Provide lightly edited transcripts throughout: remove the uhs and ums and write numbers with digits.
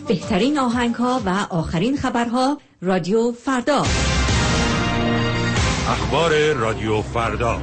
بهترین آهنگ‌ها و آخرین خبرها رادیو فردا. اخبار رادیو فردا.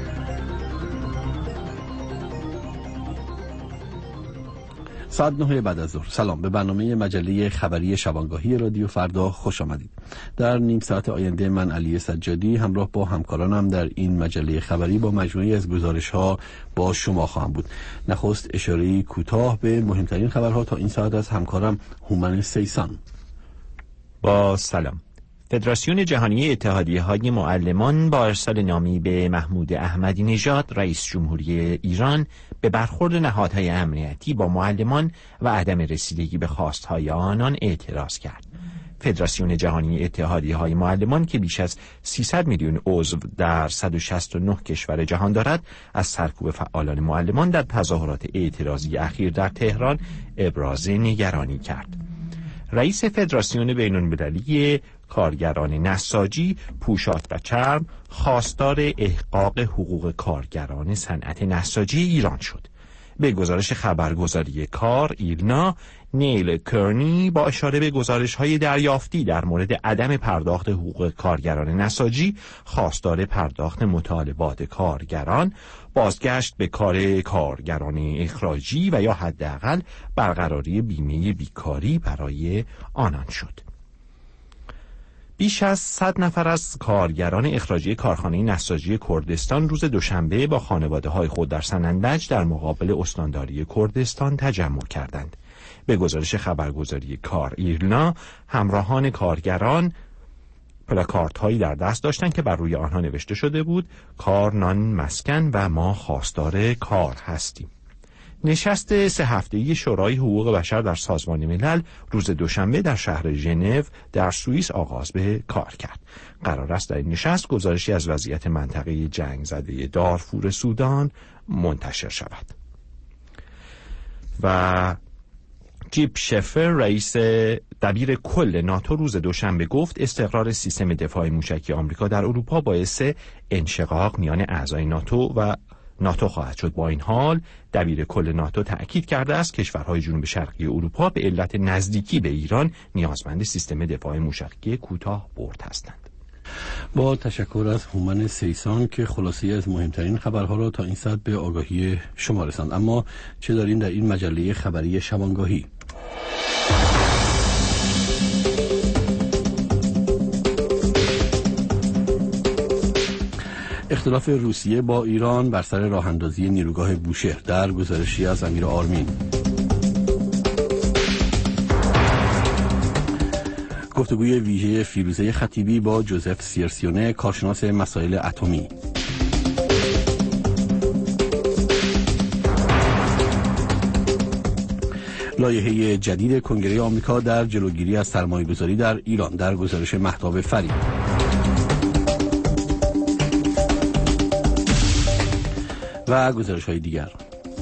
ساعت 9 بعد از ظهر. سلام، به برنامه مجله خبری شبانگاهی رادیو فردا خوش آمدید. در نیم ساعت آینده من علی سجادی همراه با همکارانم در این مجله خبری با مجموعی از گزارش‌ها با شما خواهم بود. نخست اشاره‌ای کوتاه به مهمترین خبرها تا این ساعت از همکارم هومن سیسان. با سلام. فدراسیون جهانی اتحادیه‌های معلمان با ارسال نامی به محمود احمدی نژاد رئیس جمهوری ایران به برخورد نهادهای امنیتی با معلمان و عدم رسیدگی به خواستهای آنان اعتراض کرد. فدراسیون جهانی اتحادیه‌های معلمان که بیش از 300 میلیون عضو در 169 کشور جهان دارد، از سرکوب فعالان معلمان در تظاهرات اعتراضی اخیر در تهران ابراز نگرانی کرد. رئیس فدراسیون بین‌المللی کارگران نساجی، پوشاک و چرم خواستار احقاق حقوق کارگران صنعت نساجی ایران شد. به گزارش خبرگزاری کار ایرنا، نیل کرنی با اشاره به گزارش‌های دریافتی در مورد عدم پرداخت حقوق کارگران نساجی خواستار پرداخت مطالبات کارگران، بازگشت به کار کارگران اخراجی و یا حداقل برقراری بیمه بیکاری برای آنان شد. بیش از 100 نفر از کارگران اخراجی کارخانه نساجی کردستان روز دوشنبه با خانواده‌های خود در سنندج در مقابل استانداری کردستان تجمع کردند. به گزارش خبرگزاری کار ایرنا، همراهان کارگران پلاکاردهایی در دست داشتند که بر روی آنها نوشته شده بود: کار نان مسکن و ما خواستار کار هستیم. نشست 3 هفته‌ای شورای حقوق بشر در سازمان ملل روز دوشنبه در شهر ژنو در سوئیس آغاز به کار کرد. قرار است در این نشست گزارشی از وضعیت منطقه جنگ زده دارفور سودان منتشر شود. و جیب شفر، رئیس دبیر کل ناتو، روز دوشنبه گفت استقرار سیستم دفاع موشکی آمریکا در اروپا باعث انشقاق میان اعضای ناتو خواهد شد. با این حال دبیر کل ناتو تأکید کرده است کشورهای جنوب شرقی اروپا به علت نزدیکی به ایران نیازمند سیستم دفاع موشکی کوتاه برد هستند. با تشکر از هومن سیسان که خلاصی از مهمترین خبرها را تا این ساعت به آگاهی شما رساند. اما چه داریم در این مجله خبری شبانگاهی؟ اختلاف روسیه با ایران بر سر راه‌اندازی نیروگاه بوشهر در گزارشی از امیر آرمین. گفتگوی ویژه فیروزه خطیبی با جوزف سیرسیونه، کارشناس مسائل اتمی. لایحه جدید کنگره آمریکا در جلوگیری از سرمایه‌گذاری در ایران در گزارش مهتاب فرید. و گزارش‌های دیگر.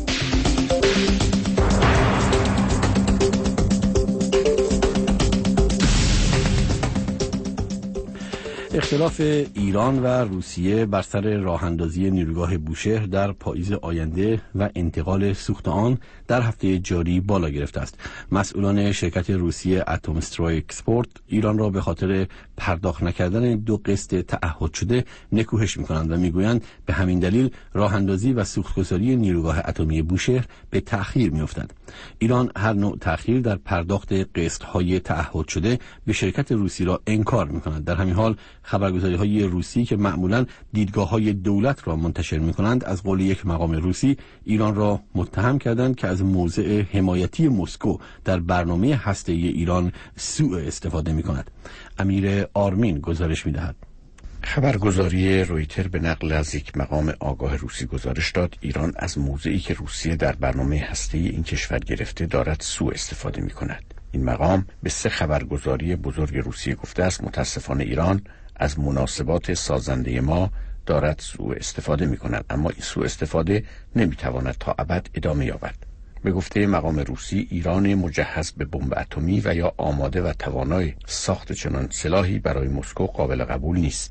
اختلاف ایران و روسیه بر سر راه‌اندازی نیروگاه بوشهر در پاییز آینده و انتقال سوخت آن در هفته جاری بالا گرفته است. مسئولان شرکت روسی اتمسترای اکسپورت ایران را به خاطر پرداخت نکردن 2 قسط تعهد شده نکوهش می‌کنند و می‌گویند به همین دلیل راه‌اندازی و سوخت‌گذاری نیروگاه اتمی بوشهر به تأخیر می‌افتد. ایران هر نوع تأخیر در پرداخت قسط‌های تعهد شده به شرکت روسی را انکار می‌کند. در همین حال خبرگزاری‌های روسی که معمولاً دیدگاه‌های دولت را منتشر می‌کنند از قول یک مقام روسی ایران را متهم کردند که از موضع حمایتی مسکو در برنامه هسته‌ای ایران سوء استفاده می‌کند. امیر آرمین گزارش می‌دهد. خبرگزاری رویتر به نقل از یک مقام آگاه روسی گزارش داد ایران از موضعی که روسیه در برنامه هسته‌ای این کشور گرفته دارد سوء استفاده می‌کند. این مقام به 3 خبرگزاری بزرگ روسیه گفته است متاسفانه ایران از مناسبات سازنده ما دارد سوء استفاده می‌کند، اما این سوء استفاده نمی‌تواند تا ابد ادامه یابد. به گفته مقام روسی ایران مجهز به بمب اتمی و یا آماده و توانای ساخت چنان سلاحی برای مسکو قابل قبول نیست.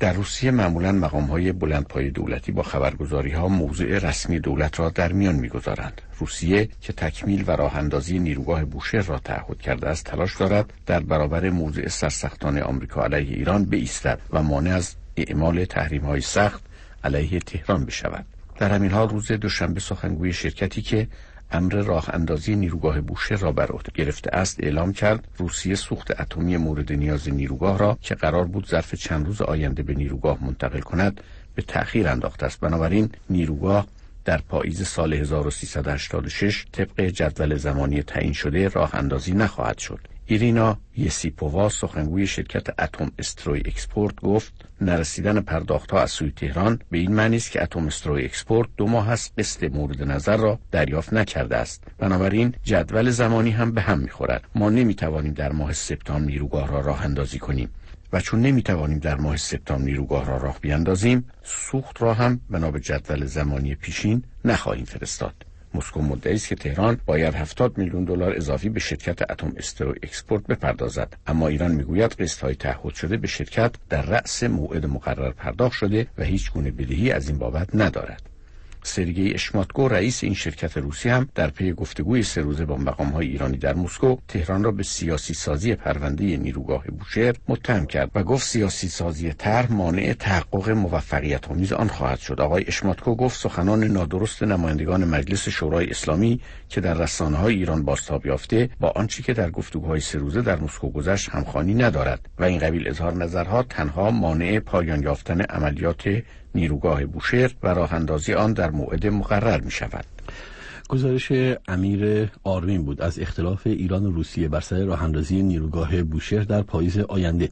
در روسیه معمولاً مقام‌های بلندپایه دولتی با خبرگزاری‌ها موضع رسمی دولت را در میان می‌گذارند. روسیه که تکمیل و راه‌اندازی نیروگاه بوشهر را تعهد کرده است، تلاش دارد در برابر موضع سرسختانه آمریکا علیه ایران بایستد و مانع از اعمال تحریم‌های سخت علیه تهران بشود. در همین حال روز دوشنبه سخنگوی شرکتی که امر راه اندازی نیروگاه بوشهر را بر عهده گرفته است اعلام کرد روسیه سوخت اتمی مورد نیاز نیروگاه را که قرار بود ظرف چند روز آینده به نیروگاه منتقل کند به تأخیر انداخته است. بنابراین نیروگاه در پاییز سال 1386 طبق جدول زمانی تعیین شده راه اندازی نخواهد شد. ایرینا یسیپووا سخنگوی شرکت اتم استروی اکسپورت گفت نرسیدن پرداخت‌ها از سوی تهران به این معنی است که اتم استروی اکسپورت 2 ماه است قسط مورد نظر را دریافت نکرده است. بنابراین جدول زمانی هم به هم می‌خورد. ما نمی‌توانیم در ماه سپتامبر نیروگاه را راه اندازی کنیم و چون نمی‌توانیم در ماه سپتامبر نیروگاه را راه بیاندازیم، سوخت را هم بنا به جدول زمانی پیشین نخواهیم فرستاد. مسکو مدعی است که تهران باید 70 میلیون دلار اضافی به شرکت اتم استروی اکسپورت بپردازد، اما ایران میگوید قسط‌های تعهد شده به شرکت در رأس موعد مقرر پرداخت شده و هیچ گونه بدهی از این بابت ندارد. سرگئی اشماتکو رئیس این شرکت روسی هم در پی گفتگوی 3 روزه با مقام‌های ایرانی در مسکو تهران را به سیاسی سازی پرونده نیروگاه بوشهر متهم کرد و گفت سیاسی سازی طرح مانع تحقق موفقیت‌آمیز آن خواهد شد. آقای اشماتکو گفت سخنان نادرست نمایندگان مجلس شورای اسلامی که در رسانه‌های ایران بازتاب یافته با آنچه که در گفتگوهای 3 روزه در مسکو گذشت همخوانی ندارد و این قبیل اظهار نظرها تنها مانع پایان یافتن عملیات نیروگاه بوشهر و راه اندازی آن در موعد مقرر می شود. گزارش امیر آرمین بود از اختلاف ایران و روسیه بر سر راه اندازی نیروگاه بوشهر در پاییز آینده.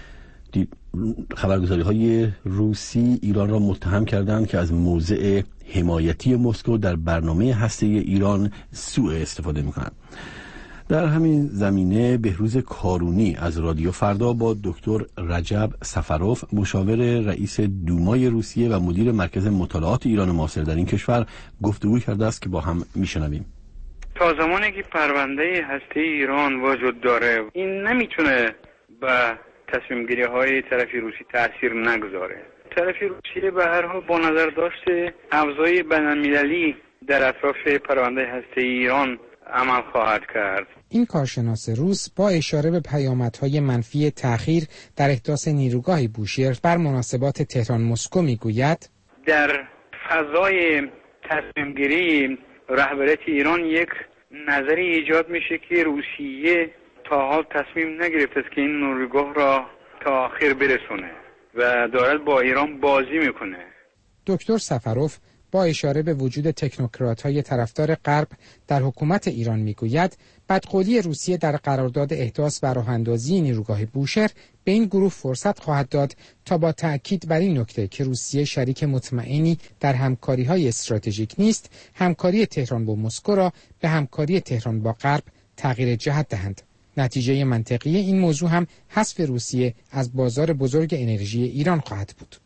خبرگزاری‌های روسی ایران را متهم کردند که از موضع حمایتی مسکو در برنامه هسته‌ای ایران سوء استفاده می‌کنند. در همین زمینه بهروز کارونی از رادیو فردا با دکتر رجب سفروف مشاور رئیس دومای روسیه و مدیر مرکز مطالعات ایران معاصر در این کشور گفتگو کرده است که با هم میشنویم. تا زمانی که پرونده هسته ایران وجود داره این نمیتونه به تصمیم گیری های طرف روسی تاثیر نگذاره. طرف روسیه به هر حال با نظر داشته افزای بین‌المللی در اطراف پرونده هسته ایران عمل خواهد کرد. این کارشناس روس با اشاره به پیامدهای منفی تأخیر در احداث نیروگاه بوشهر بر مناسبات تهران مسکو میگوید در فضای تصمیم گیری رهبریت ایران یک نظری ایجاد میشه که روسیه تا حال تصمیم نگرفته است که این نیروگاه را تا آخر برسونه و دارد با ایران بازی میکنه. دکتر سفروف با اشاره به وجود تکنوکرات‌های طرفدار غرب در حکومت ایران میگوید بدقولی روسیه در قرارداد احداث و راه‌اندازی نیروگاه بوشهر به این گروه فرصت خواهد داد تا با تأکید بر این نکته که روسیه شریک مطمئنی در همکاری‌های استراتژیک نیست، همکاری تهران با مسکو را به همکاری تهران با غرب تغییر جهت دهند. نتیجه منطقی این موضوع هم حذف روسیه از بازار بزرگ انرژی ایران خواهد بود.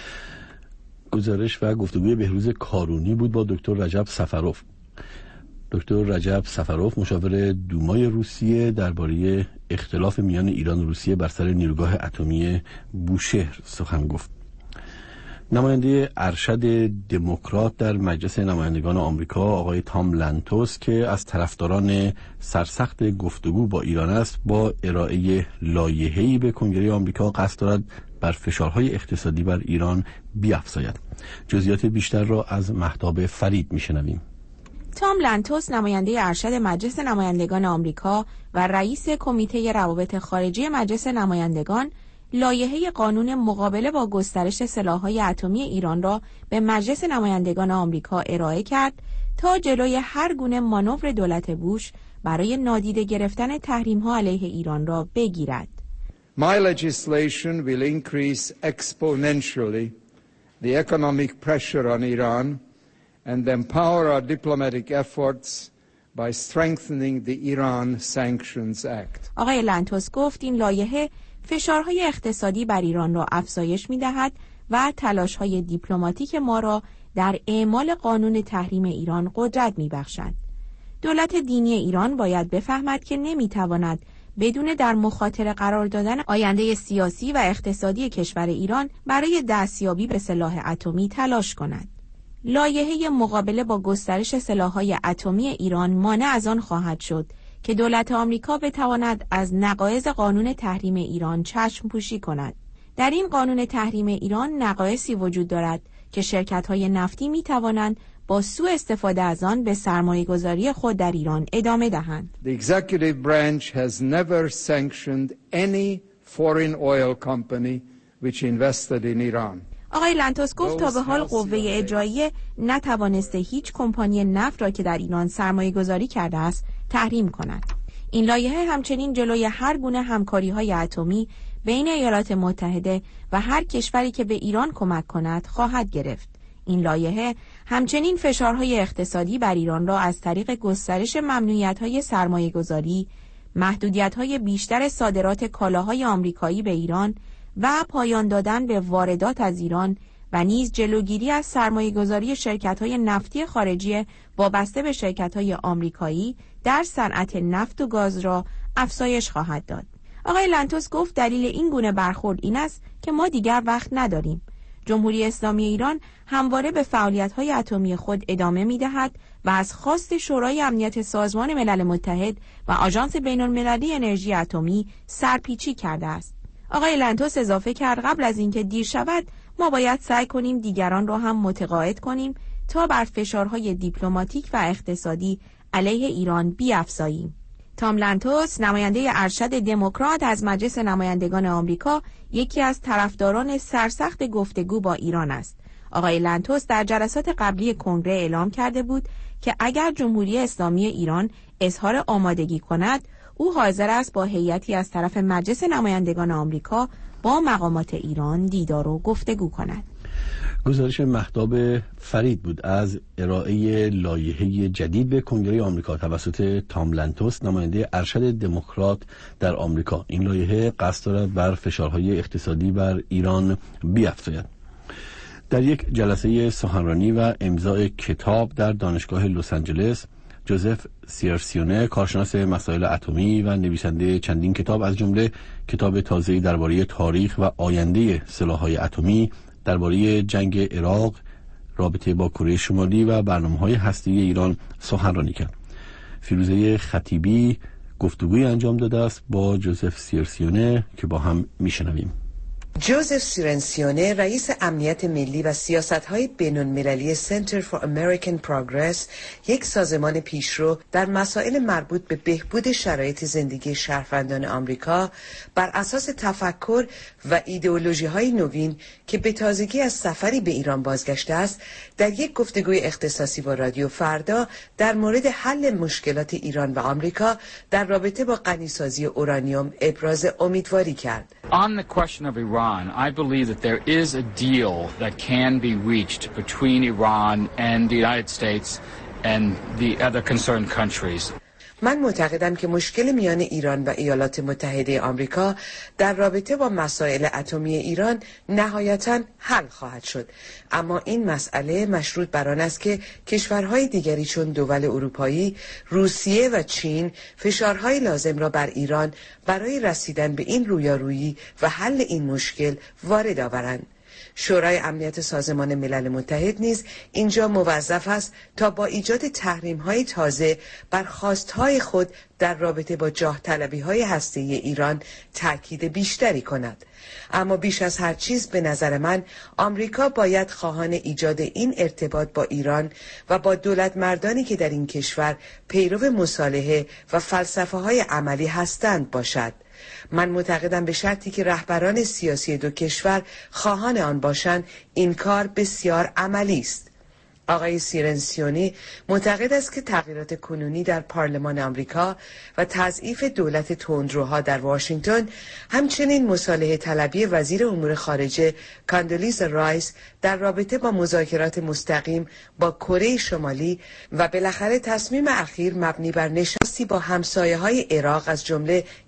گزارش و گفتگوی بهروز کارونی بود با دکتر رجب سفروف. دکتر رجب سفروف مشاور دومای روسیه درباره اختلاف میان ایران و روسیه بر سر نیروگاه اتمی بوشهر سخن گفت. نماینده ارشد دموکرات در مجلس نمایندگان آمریکا آقای تام لانتوس که از طرفداران سرسخت گفتگو با ایران است با ارائه لایحه‌ای به کنگره آمریکا قصد دارد بر فشارهای اقتصادی بر ایران بیفزاید. جزئیات بیشتر را از مهتاب فرید میشنویم. تام لانتوس نماینده ارشد مجلس نمایندگان آمریکا و رئیس کمیته روابط خارجی مجلس نمایندگان لایحه قانون مقابله با گسترش سلاح‌های اتمی ایران را به مجلس نمایندگان آمریکا ارائه کرد تا جلوی هر گونه مانور دولت بوش برای نادیده گرفتن تحریم‌ها علیه ایران را بگیرد. My legislation will increase exponentially the economic pressure on Iran and empower our diplomatic efforts by strengthening the Iran Sanctions Act. آقای لانتوس گفت این لایحه فشارهای اقتصادی بر ایران را افزایش می‌دهد و تلاش‌های دیپلماتیک ما را در اعمال قانون تحریم ایران قدرت می‌بخشد. دولت دینی ایران باید بفهمد که نمی‌تواند بدون در مخاطره قرار دادن آینده سیاسی و اقتصادی کشور ایران برای دستیابی به سلاح اتمی تلاش کند. لایحه مقابله با گسترش سلاح‌های اتمی ایران مانع از آن خواهد شد که دولت آمریکا بتواند از نقایض قانون تحریم ایران چشم پوشی کند. در این قانون تحریم ایران نقایصی وجود دارد که شرکت‌های نفتی می‌توانند با سوء استفاده از آن به سرمایه‌گذاری خود در ایران ادامه دهند. The executive branch has never sanctioned any foreign oil company which invested in Iran. آقای لنتوس گفت تا به حال قوه اجراییه نتوانسته هیچ کمپانی نفت را که در ایران سرمایه‌گذاری کرده است تحریم کند. این لایحه همچنین جلوی هر گونه همکاری‌های اتمی بین ایالات متحده و هر کشوری که به ایران کمک کند خواهد گرفت. این لایحه همچنین فشارهای اقتصادی بر ایران را از طریق گسترش ممنوعیت‌های سرمایه‌گذاری، محدودیت‌های بیشتر صادرات کالاهای آمریکایی به ایران و پایان دادن به واردات از ایران و نیز جلوگیری از سرمایه‌گذاری شرکت‌های نفتی خارجی وابسته به شرکت‌های آمریکایی در صنعت نفت و گاز را افزایش خواهد داد. آقای لنتوس گفت دلیل این گونه برخورد این است که ما دیگر وقت نداریم. جمهوری اسلامی ایران همواره به فعالیت‌های اتمی خود ادامه می‌دهد و از خواست شورای امنیت سازمان ملل متحد و آژانس بین‌المللی انرژی اتمی سرپیچی کرده است. آقای لنتوس اضافه کرد قبل از اینکه دیر شود ما باید سعی کنیم دیگران را هم متقاعد کنیم تا بر فشارهای دیپلماتیک و اقتصادی علیه ایران بیفزاییم. تام لنتوس، نماینده ارشد دموکرات از مجلس نمایندگان آمریکا، یکی از طرفداران سرسخت گفتگو با ایران است. آقای لنتوس در جلسات قبلی کنگره اعلام کرده بود که اگر جمهوری اسلامی ایران اظهار آمادگی کند، او حاضر است با هیئتی از طرف مجلس نمایندگان آمریکا با مقامات ایران دیدار و گفتگو کند. گزارش مهتاب فرید بود از ارائه لایحه جدید به کنگره آمریکا توسط تام لنتوس، نماینده ارشد دموکرات در آمریکا. این لایحه قصد دارد بر فشارهای اقتصادی بر ایران بیفزاید. در یک جلسه سخنرانی و امضای کتاب در دانشگاه لس آنجلس، جوزف سیرسیونه، کارشناس مسائل اتمی و نویسنده چندین کتاب از جمله کتاب تازه‌ای درباره تاریخ و آینده سلاح‌های اتمی، درباره جنگ عراق، رابطه با کره شمالی و برنامه‌های هسته‌ای ایران سخنرانی کرد. فیروزه خطیبی گفتگوی انجام داده است با جوزف سیرسیونه که با هم میشنویم. جوزف سیرنسیونه، رئیس امنیت ملی و سیاست‌های بین‌المللی Center for American Progress، یک سازمان پیشرو در مسائل مربوط به بهبود شرایط زندگی شهروندان آمریکا بر اساس تفکر و ایدئولوژی‌های نوین که به تازگی از سفری به ایران بازگشته است، در یک گفتگوی اختصاصی با رادیو فردا در مورد حل مشکلات ایران و آمریکا در رابطه با غنیسازی اورانیوم ابراز امیدواری کرد. On the question of Iran, I believe that there is a deal that can be reached between Iran and the United States and the other concerned countries. من معتقدم که مشکل میان ایران و ایالات متحده آمریکا در رابطه با مسائل اتمی ایران نهایتاً حل خواهد شد، اما این مسئله مشروط بر آن است که کشورهای دیگری چون دول اروپایی، روسیه و چین فشارهای لازم را بر ایران برای رسیدن به این رویارویی و حل این مشکل وارد آورند. شورای امنیت سازمان ملل متحد نیز اینجا موظف است تا با ایجاد تحریم‌های تازه بر خواست‌های خود در رابطه با جاه طلبی‌های هسته‌ای ایران تأکید بیشتری کند. اما بیش از هر چیز به نظر من آمریکا باید خواهان ایجاد این ارتباط با ایران و با دولت مردانی که در این کشور پیرو مصالحه و فلسفه‌های عملی هستند باشد. من معتقدم به شرطی که رهبران سیاسی دو کشور خواهان آن باشند این کار بسیار عملی است. آقای سیرنسیونی معتقد است که تغییرات کنونی در پارلمان آمریکا و تضعیف دولت تندروها در واشنگتن، همچنین مصالحه طلبی وزیر امور خارجه کاندولیزا رایس در رابطه با مذاکرات مستقیم با کره شمالی و بالاخره تصمیم اخیر مبنی بر نشستی با همسایه‌های عراق از جمله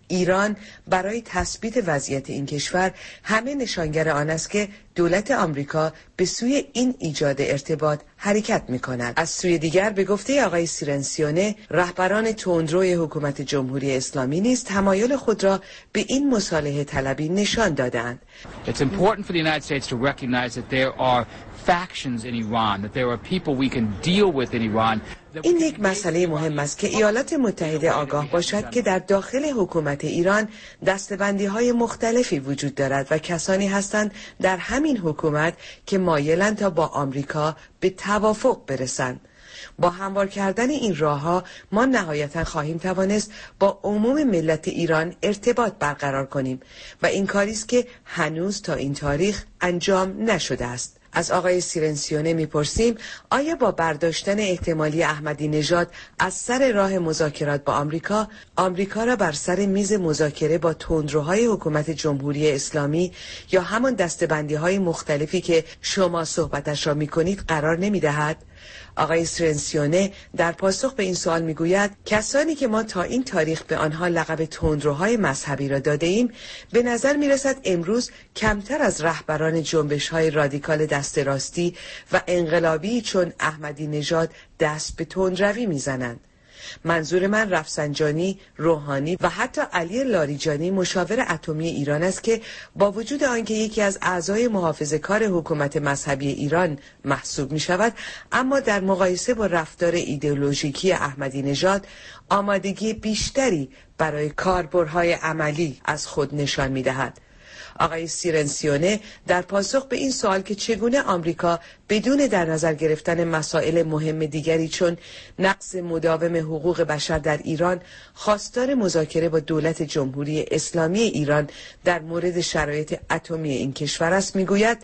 ایران برای تثبیت وضعیت این کشور همه نشانگر آن است که دولت آمریکا به سوی این ایجاد ارتباط حرکت می‌کند. از سوی دیگر به گفته آقای سیرنسیونه، رهبران تندروی حکومت جمهوری اسلامی نیز تمایل خود را به این مصالحه طلبی نشان دادند. It's important for the United States to recognize that there are factions in Iran, that there are people we can deal with in Iran. این یک مسئله مهم است که ایالات متحده آگاه باشد که در داخل حکومت ایران دسته‌بندی‌های مختلفی وجود دارد و کسانی هستند در همین حکومت که مایلند تا با آمریکا به توافق برسند. با هموار کردن این راه‌ها ما نهایتاً خواهیم توانست با عموم ملت ایران ارتباط برقرار کنیم و این کاری است که هنوز تا این تاریخ انجام نشده است. از آقای سیرنسیونه میپرسیم آیا با برداشتن احتمالی احمدی نژاد از سر راه مذاکرات با آمریکا را بر سر میز مذاکره با تندروهای حکومت جمهوری اسلامی یا همان دسته‌بندی‌های مختلفی که شما صحبتش را میکنید قرار نمیدهد؟ آقای سیرنسیونه در پاسخ به این سوال میگوید کسانی که ما تا این تاریخ به آنها لقب تندروهای مذهبی را داده ایم به نظر میرسد امروز کمتر از رهبران جنبش‌های رادیکال دست راستی و انقلابی چون احمدی نژاد دست به تندروی میزنند. منظور من رفسنجانی، روحانی و حتی علی لاریجانی مشاور اتمی ایران است که با وجود آنکه یکی از اعضای محافظه‌کار حکومت مذهبی ایران محسوب می شود، اما در مقایسه با رفتار ایدئولوژیکی احمدی نژاد آمادگی بیشتری برای کاربردهای عملی از خود نشان می دهد. آقای سیرنسیونه در پاسخ به این سوال که چگونه آمریکا بدون در نظر گرفتن مسائل مهم دیگری چون نقض مداوم حقوق بشر در ایران خواستار مذاکره با دولت جمهوری اسلامی ایران در مورد شرایط اتمی این کشور است میگوید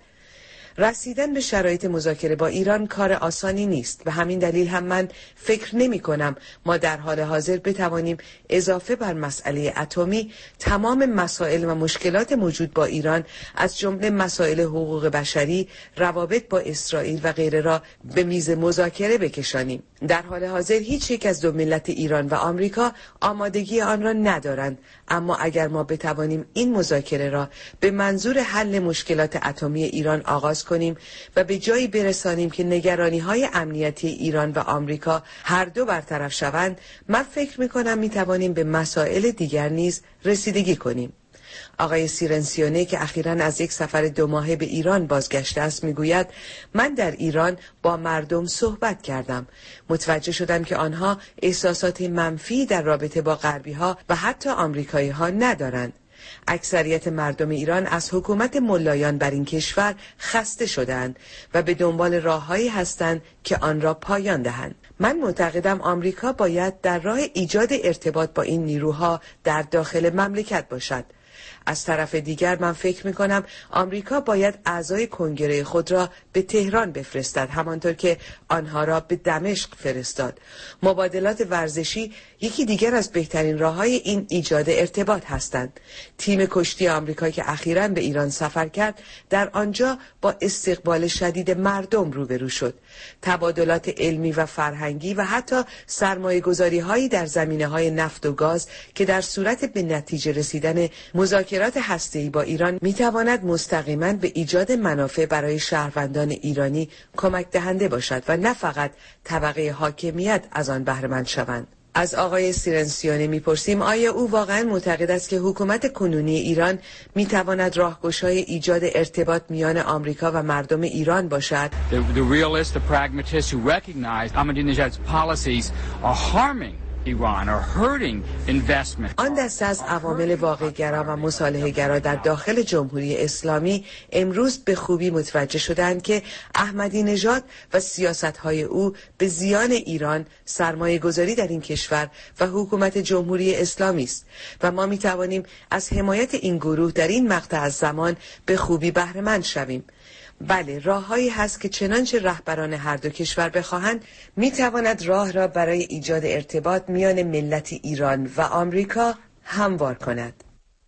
رسیدن به شرایط مذاکره با ایران کار آسانی نیست. به همین دلیل هم من فکر نمی کنم ما در حال حاضر بتوانیم اضافه بر مسئله اتمی تمام مسائل و مشکلات موجود با ایران از جمله مسائل حقوق بشری، روابط با اسرائیل و غیره را به میز مذاکره بکشانیم. در حال حاضر هیچ یک از دو ملت ایران و آمریکا آمادگی آن را ندارند، اما اگر ما بتوانیم این مذاکره را به منظور حل مشکلات اتمی ایران آغاز کنیم و به جایی برسانیم که نگرانی‌های امنیتی ایران و آمریکا هر دو برطرف شوند، من فکر می‌کنم می‌توانیم به مسائل دیگر نیز رسیدگی کنیم. آقای سیرنسیونه که اخیراً از یک سفر 2 ماهه به ایران بازگشته است میگوید من در ایران با مردم صحبت کردم. متوجه شدم که آنها احساسات منفی در رابطه با غربی‌ها و حتی آمریکایی‌ها ندارند. اکثریت مردم ایران از حکومت ملایان بر این کشور خسته شدند و به دنبال راههایی هستند که آن را پایان دهند. من معتقدم آمریکا باید در راه ایجاد ارتباط با این نیروها در داخل مملکت باشد. از طرف دیگر من فکر می‌کنم آمریکا باید اعضای کنگره خود را به تهران بفرستد، همانطور که آنها را به دمشق فرستاد. مبادلات ورزشی یکی دیگر از بهترین راه‌های این ایجاد ارتباط هستند. تیم کشتی آمریکا که اخیراً به ایران سفر کرد، در آنجا با استقبال شدید مردم روبرو شد. تبادلات علمی و فرهنگی و حتی سرمایه‌گذاری‌هایی در زمینه‌های نفت و گاز که در صورت به نتیجه رسیدن مذاکرات هسته‌ای با ایران می‌تواند مستقیما به ایجاد منافع برای شهروندان ایرانی کمک دهنده باشد و نه فقط طبقه حاکمیت از آن بهره مند شوند. از آقای سیرنسیونه میپرسیم آیا او واقعا معتقد است که حکومت کنونی ایران میتواند راهگشای ایجاد ارتباط میان آمریکا و مردم ایران باشد؟ The realists, the pragmatists who recognize Ahmadinejad's policies are harming Iran are hurting investment. آن دسته از عوامل واقع‌گرا و مصالحه‌گرا در داخل جمهوری اسلامی امروز به خوبی متوجه شدند که احمدی نژاد و سیاست‌های او به زیان ایران، سرمایه‌گذاری در این کشور و حکومت جمهوری اسلامی است و ما می‌توانیم از حمایت این گروه در این مقطع از زمان به خوبی بهره مند شویم. بله، راههایی هست که چنانچه رهبران هر دو کشور بخواهند میتواند راه را برای ایجاد ارتباط میان ملت ایران و آمریکا هموار کند.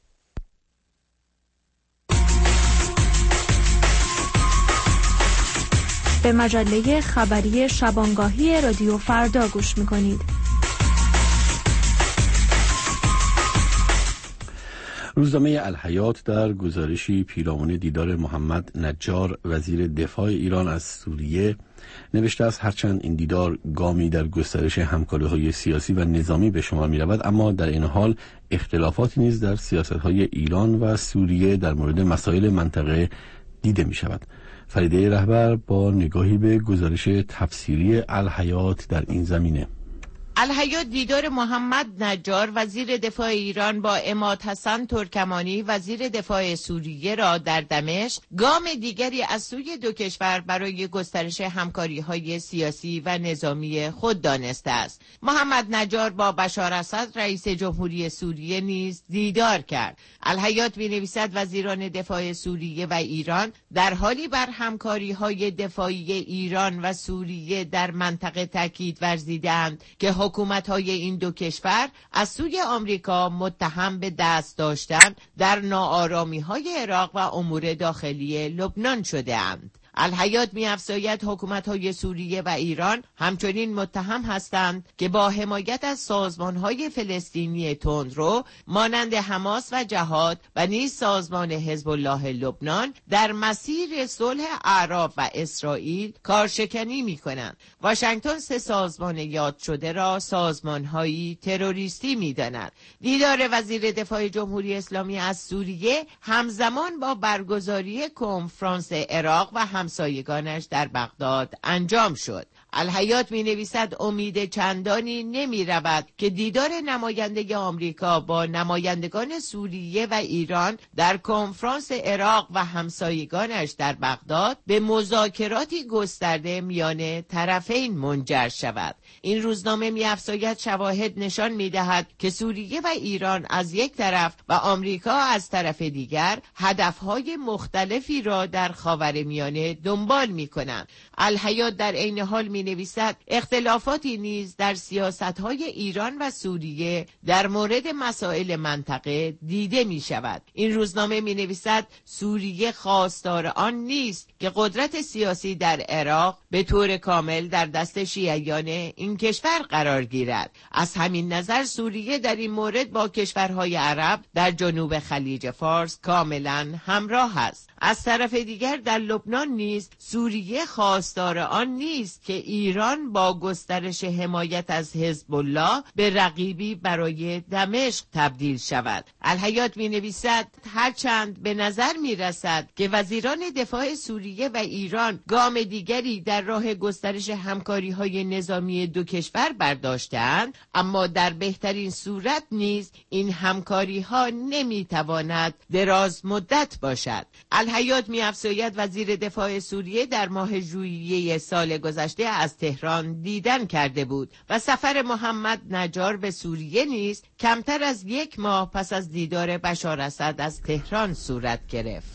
به مجله خبری شبانگاهی رادیو فردا گوش میکنید. روزنامه الحیات در گزارشی پیرامون دیدار محمد نجار وزیر دفاع ایران از سوریه نوشته است هرچند این دیدار گامی در گسترش همکاری‌های سیاسی و نظامی به شمار می‌رود، اما در این حال اختلافاتی نیز در سیاست‌های ایران و سوریه در مورد مسائل منطقه دیده می‌شود. فریده رهبر با نگاهی به گزارش تفسیری الحیات در این زمینه. الحیات دیدار محمد نجار وزیر دفاع ایران با عماد حسن ترکمانی وزیر دفاع سوریه را در دمشق گام دیگری از سوی دو کشور برای گسترش همکاری‌های سیاسی و نظامی خود دانسته است. محمد نجار با بشار اسد رئیس جمهوری سوریه نیز دیدار کرد. الحیات می‌نویسد وزیران دفاع سوریه و ایران در حالی بر همکاری‌های دفاعی ایران و سوریه در منطقه تاکید ورزیدند که حکومت‌های این دو کشور از سوی آمریکا متهم به دست داشتن در ناآرامی‌های عراق و امور داخلی لبنان شده‌اند. الحیات می‌افزاید حکومت‌های سوریه و ایران همچنین متهم هستند که با حمایت از سازمان‌های فلسطینی تندرو مانند حماس و جهاد و نیز سازمان حزب الله لبنان در مسیر صلح اعراب و اسرائیل کارشکنی می‌کنند. واشنگتن سه سازمان یاد شده را سازمان‌هایی تروریستی می‌داند. دیدار وزیر دفاع جمهوری اسلامی از سوریه همزمان با برگزاری کنفرانس عراق و همسایگانش در بغداد انجام شد. الحیات می نویسد امید چندانی نمی رود که دیدار نماینده آمریکا با نمایندگان سوریه و ایران در کنفرانس عراق و همسایگانش در بغداد به مذاکراتی گسترده میان طرفین منجر شود. این روزنامه می افزاید شواهد نشان می دهد که سوریه و ایران از یک طرف و آمریکا از طرف دیگر هدفهای مختلفی را در خاورمیانه دنبال می کنند. الحیات در عین حال می نویسد اختلافاتی نیز در سیاست‌های ایران و سوریه در مورد مسائل منطقه دیده می شود. این روزنامه می نویسد سوریه خواستار آن نیست که قدرت سیاسی در عراق به طور کامل در دست شیعیان این کشور قرار گیرد. از همین نظر سوریه در این مورد با کشورهای عرب در جنوب خلیج فارس کاملا همراه است. از طرف دیگر در لبنان نیز سوریه خواستار آن نیست که ایران با گسترش حمایت از حزب الله به رقیبی برای دمشق تبدیل شود. الحیات می نویسد هرچند به نظر می رسد که وزیران دفاع سوریه و ایران گام دیگری در راه گسترش همکاری های نظامی دو کشور برداشتند، اما در بهترین صورت نیز این همکاری ها نمی تواند دراز مدت باشد. الحیات می افزاید وزیر دفاع سوریه در ماه ژوئیه سال گذشته از تهران دیدن کرده بود و سفر محمد نجار به سوریه نیز کمتر از یک ماه پس از دیدار بشار اسد از تهران صورت گرفت.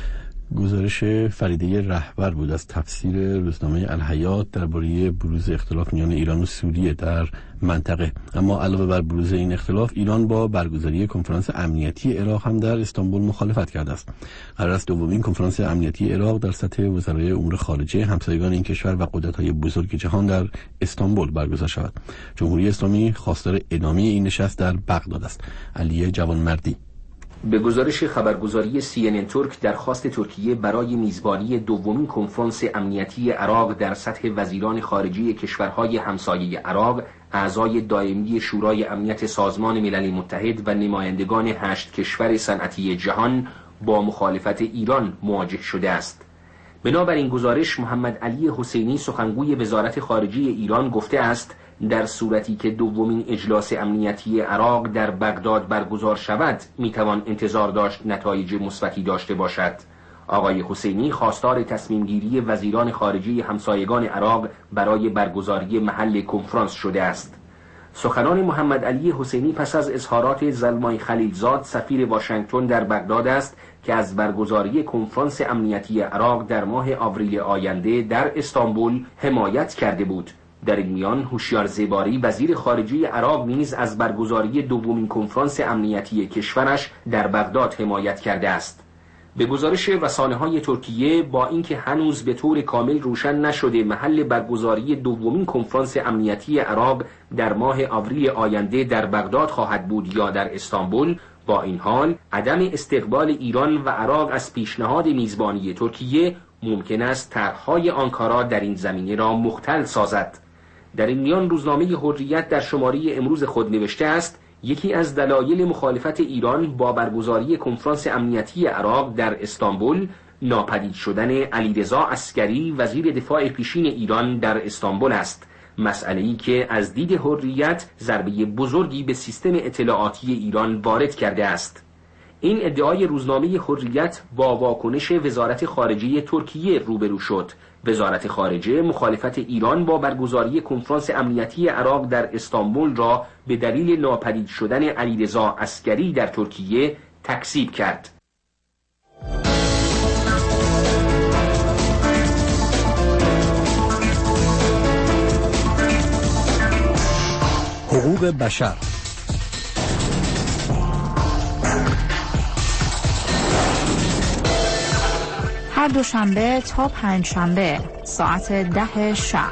گزارش فریده رهبر بود از تفسیر روزنامه الحیات درباره بروز اختلاف میان ایران و سوریه در منطقه. اما علاوه بر بروز این اختلاف، ایران با برگزاری کنفرانس امنیتی عراق هم در استانبول مخالفت کرده است. قرار است دومین کنفرانس امنیتی عراق در سطح وزرای امور خارجه همسایگان این کشور و قدرت‌های بزرگ جهان در استانبول برگزار شود. جمهوری اسلامی خواستار ادامه این نشست در بغداد است. علی جوانمردی. به گزارش خبرگزاری CNN ترک، درخواست ترکیه برای میزبانی دومین کنفرانس امنیتی عراق در سطح وزیران خارجه کشورهای همسایه عراق، اعضای دائمی شورای امنیت سازمان ملل متحد و نمایندگان 8 کشور صنعتی جهان با مخالفت ایران مواجه شده است. بنابراین گزارش، محمد علی حسینی سخنگوی وزارت خارجه ایران گفته است در صورتی که دومین اجلاس امنیتی عراق در بغداد برگزار شود میتوان انتظار داشت نتایج مثبتی داشته باشد. آقای حسینی خواستار تصمیم گیری وزیران خارجه همسایگان عراق برای برگزاری محل کنفرانس شده است. سخنان محمد علی حسینی پس از اظهارات زلمای خلیلزاد سفیر واشنگتن در بغداد است که از برگزاری کنفرانس امنیتی عراق در ماه آوریل آینده در استانبول حمایت کرده بود. در این میان هوشیار زیباری وزیر خارجه عراق نیز از برگزاری دومین کنفرانس امنیتی کشورش در بغداد حمایت کرده است. به گزارش رسانه‌های ترکیه، با اینکه هنوز به طور کامل روشن نشده محل برگزاری دومین کنفرانس امنیتی عراق در ماه آوریل آینده در بغداد خواهد بود یا در استانبول، با این حال عدم استقبال ایران و عراق از پیشنهاد میزبانی ترکیه ممکن است طرح‌های آنکارا در این زمینه را مختل سازد. در این میان روزنامه حریت در شماره امروز خود نوشته است یکی از دلایل مخالفت ایران با برگزاری کنفرانس امنیتی عراق در استانبول ناپدید شدن علیرضا عسگری وزیر دفاع پیشین ایران در استانبول است، مسئله‌ای که از دید حریت ضربه بزرگی به سیستم اطلاعاتی ایران وارد کرده است. این ادعای روزنامه حریت با واکنش وزارت خارجه ترکیه روبرو شد. وزارت خارجه مخالفت ایران با برگزاری کنفرانس امنیتی عراق در استانبول را به دلیل ناپدید شدن علیرضا عسگری در ترکیه تکذیب کرد. حقوق بشر. هر دوشنبه تا پنجشنبه ساعت 10 شب.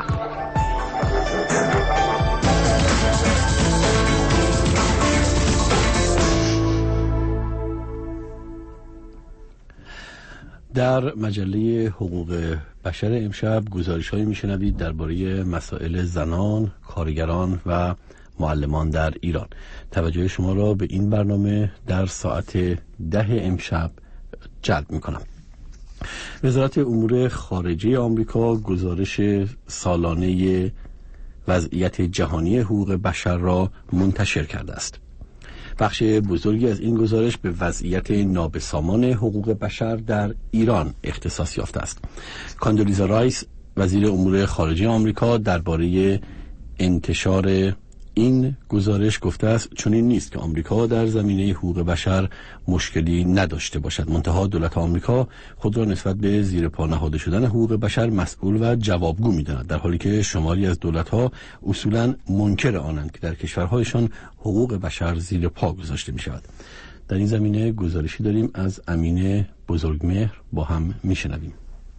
در مجله حقوق بشر امشب گزارش‌هایی می‌شنوید درباره مسائل زنان، کارگران و معلمان در ایران. توجه شما را به این برنامه در ساعت 10 امشب جلب می‌کنم. وزارت امور خارجه آمریکا گزارش سالانه وضعیت جهانی حقوق بشر را منتشر کرده است. بخش بزرگی از این گزارش به وضعیت نابسامان حقوق بشر در ایران اختصاص یافته است. کاندولیزا رایس وزیر امور خارجه آمریکا درباره انتشار این گزارش گفته است چنین نیست که آمریکا در زمینه حقوق بشر مشکلی نداشته باشد، منتها دولت آمریکا خود را نسبت به زیر پا نهاده شدن حقوق بشر مسئول و جوابگو می‌داند، در حالی که شماری از دولت‌ها اصولاً منکر آنند که در کشورهایشان حقوق بشر زیر پا گذاشته می‌شود. در این زمینه گزارشی داریم از امین بزرگمهر، با هم می‌شنویم.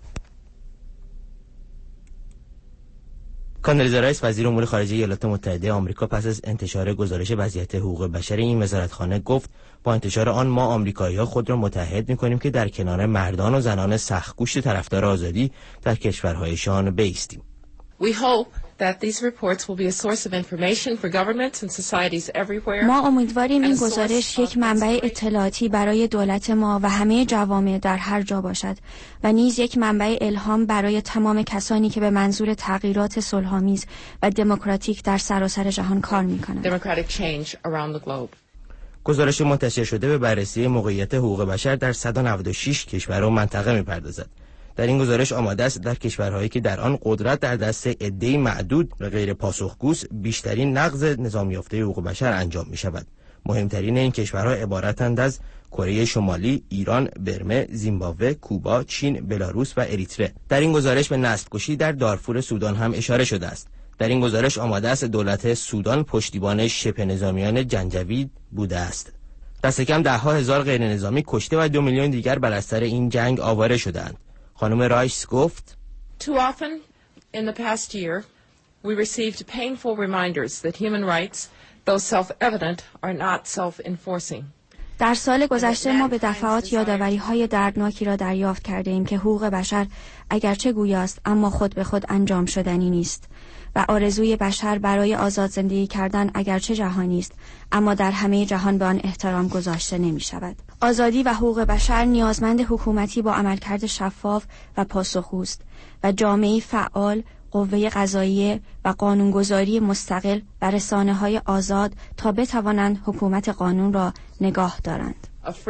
کاندولیزا رایس وزیر امور خارجه ایالات متحده آمریکا پس از انتشار گزارش وضعیت حقوق بشر این وزارتخانه گفت با انتشار آن ما آمریکایی‌ها خود را متحد می‌کنیم که در کنار مردان و زنان سخت‌کوش طرفدار آزادی در کشورهایشان بایستیم. We hope that these reports will be a source of information for governments and societies everywhere. ما امیدواریم این گزارش یک منبع اطلاعاتی برای دولت ما و همه جوامع در هر جا باشد و نیز یک منبع الهام برای تمام کسانی که به منظور تغییرات صلح‌آمیز و دموکراتیک در سراسر جهان کار می‌کنند. Democratic change around the globe. گزارش منتشر شده به بررسی موقعیت حقوق بشر در 196 کشور و منطقه می‌پردازد. در این گزارش آماده است در کشورهایی که در آن قدرت در دست عده‌ای معدود و غیر پاسخگوست بیشترین نقض نظام یافته حقوق بشر انجام می شود. مهمترین این کشورها عبارتند از کره شمالی، ایران، برمه، زیمبابوه، کوبا، چین، بلاروس و اریتره. در این گزارش به نسل‌کشی در دارفور سودان هم اشاره شده است. در این گزارش آماده است دولت سودان پشتیبان شبه نظامیان جنجوید بوده است. دست کم ده‌ها هزار غیر نظامی کشته و 2 میلیون دیگر بر اثر این جنگ آواره شدند. خانم رایس گفت Too often in the past year we received painful reminders that human rights, though self-evident, are not self-enforcing. در سال گذشته ما به دفعات یادآوری‌های دردناکی را دریافت کرده ایم که حقوق بشر اگرچه گویاست اما خود به خود انجام شدنی نیست و آرزوی بشر برای آزاد زندگی کردن اگرچه جهانی است اما در همه جهان به آن احترام گذاشته نمی شود. آزادی و حقوق بشر نیازمند حکومتی با عملکرد شفاف و پاسخگوست و جامعه‌ای فعال، قوه قضاییه و قانونگذاری مستقل و رسانه‌های آزاد تا بتوانند حکومت قانون را نگاه دارند.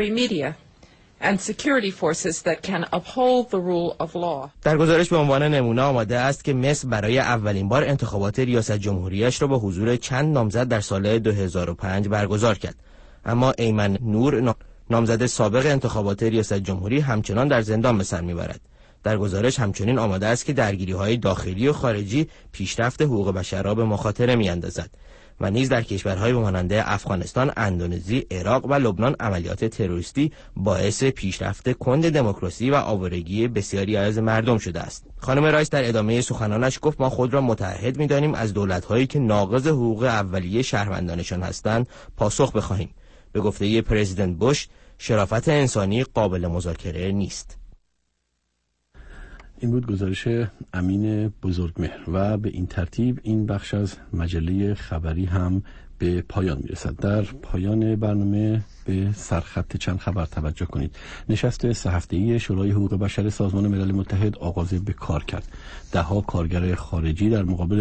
And security forces that can uphold the rule of law. در گزارش به عنوان نمونه آماده است که مصر برای اولین بار انتخابات ریاست جمهوریش را با حضور چند نامزد در سال 2005 برگزار کرد. اما ایمن نور نامزد سابق انتخابات ریاست جمهوری همچنان در زندان به سر میبرد. در گزارش همچنین آماده است که درگیری‌های داخلی و خارجی پیشرفت حقوق بشر را به مخاطره می‌اندازد و نیز در کشورهای مانند افغانستان، اندونزی، عراق و لبنان عملیات تروریستی باعث پیشرفت کند دموکراسی و آوارگی بسیاری از مردم شده است. خانم رایس در ادامه سخنانش گفت ما خود را متعهد می‌دانیم از دولت‌هایی که ناقض حقوق اولیه شهروندانشان هستند پاسخ بخواهیم. به گفته پرزیدنت بوش شرافت انسانی قابل مذاکره نیست. این بود گزارش امین بزرگمهر و به این ترتیب این بخش از مجله خبری هم به پایان میرسد. در پایان برنامه به سرخط چند خبر توجه کنید. نشست 3 هفته‌ای شورای حقوق بشر سازمان ملل متحد آغاز به کار کرد. 10 کارگر خارجی در مقابل